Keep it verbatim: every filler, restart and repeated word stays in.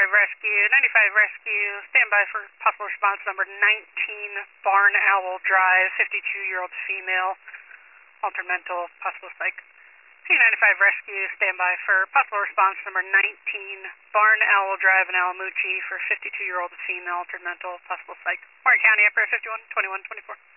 ninety-five rescue, ninety-five rescue, stand by for possible response number nineteen, Barn Owl Drive, fifty-two-year-old female, altered mental, possible psych. P ninety-five rescue, stand by for possible response number nineteen, Barn Owl Drive in Alamucci for fifty-two-year-old female, altered mental, possible psych. Warren County, April fifty-one, twenty-one, twenty-four.